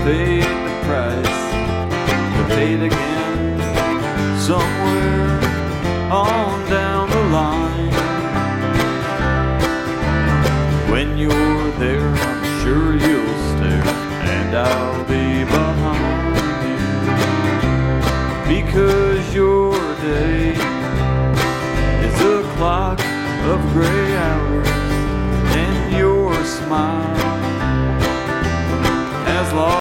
paid the price, to pay it again somewhere on down the line. When you're there, I'm sure you'll stare, and I'll be behind you, because your day is a clock of gray hours, and your smile